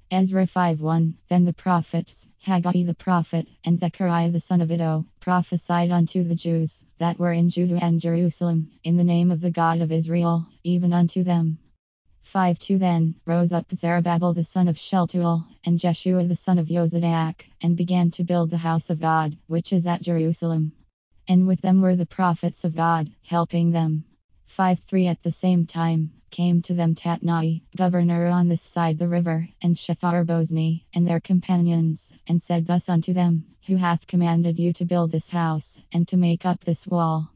Ezra 5:1. Then the prophets, Haggai the prophet, and Zechariah the son of Iddo, prophesied unto the Jews that were in Judah and Jerusalem, in the name of the God of Israel, even unto them. 5:2. Then rose up Zerubbabel the son of Shealtiel, and Jeshua the son of Jozadak, and began to build the house of God, which is at Jerusalem. And with them were the prophets of God, helping them. 5:3. At the same time came to them Tatnai, governor on this side the river, and Shethar-bozni, and their companions, and said thus unto them, Who hath commanded you to build this house, and to make up this wall?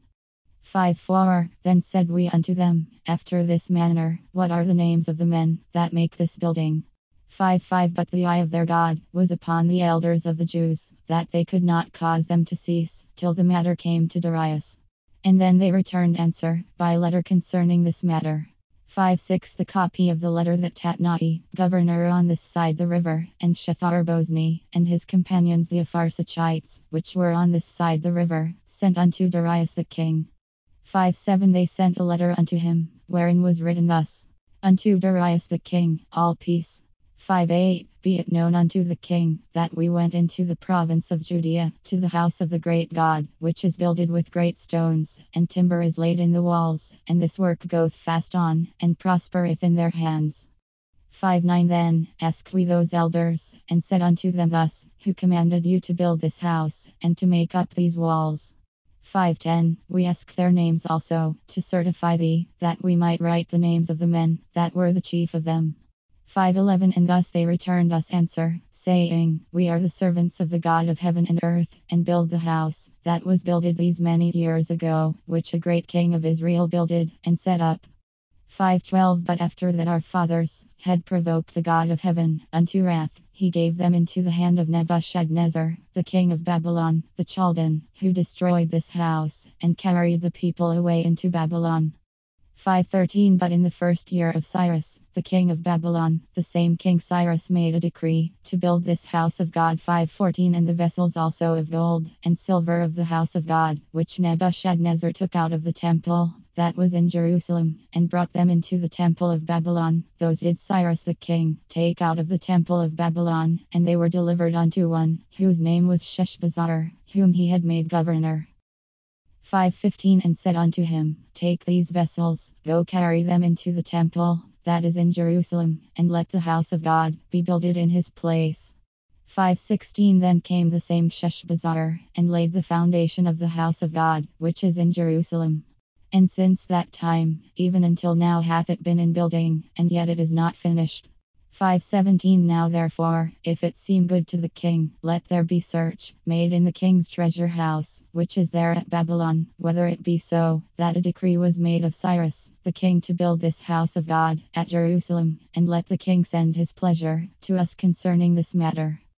5:4. Then said we unto them, After this manner, what are the names of the men that make this building? 5:5. But the eye of their God was upon the elders of the Jews, that they could not cause them to cease, till the matter came to Darius. And then they returned answer by letter concerning this matter. 5:6. The copy of the letter that Tatnai, governor on this side the river, and Shethar-bozni, and his companions the Apharsachites, which were on this side the river, sent unto Darius the king. 5:7. They sent a letter unto him, wherein was written thus: Unto Darius the king, all peace. 5:8. Be it known unto the king, that we went into the province of Judea, to the house of the great God, which is builded with great stones, and timber is laid in the walls, and this work goeth fast on, and prospereth in their hands. 5:9. Then asked we those elders, and said unto them thus, Who commanded you to build this house, and to make up these walls? 5:10. We asked their names also, to certify thee, that we might write the names of the men, that were the chief of them. 5:11. And thus they returned us answer, saying, We are the servants of the God of heaven and earth, and build the house that was builded these many years ago, which a great king of Israel builded, and set up. 5:12. But after that our fathers had provoked the God of heaven unto wrath, he gave them into the hand of Nebuchadnezzar, the king of Babylon, the Chaldean, who destroyed this house, and carried the people away into Babylon. 5:13. But in the first year of Cyrus, the king of Babylon, the same king Cyrus made a decree to build this house of God. 5:14. And the vessels also of gold and silver of the house of God, which Nebuchadnezzar took out of the temple that was in Jerusalem, and brought them into the temple of Babylon, those did Cyrus the king take out of the temple of Babylon, and they were delivered unto one, whose name was Sheshbazzar, whom he had made governor. 5:15. And said unto him, Take these vessels, go carry them into the temple that is in Jerusalem, and let the house of God be builded in his place. 5:16. Then came the same Sheshbazzar, and laid the foundation of the house of God, which is in Jerusalem. And since that time, even until now hath it been in building, and yet it is not finished. 5:17. Now therefore, if it seem good to the king, let there be search made in the king's treasure house, which is there at Babylon, whether it be so, that a decree was made of Cyrus, the king, to build this house of God at Jerusalem, and let the king send his pleasure to us concerning this matter.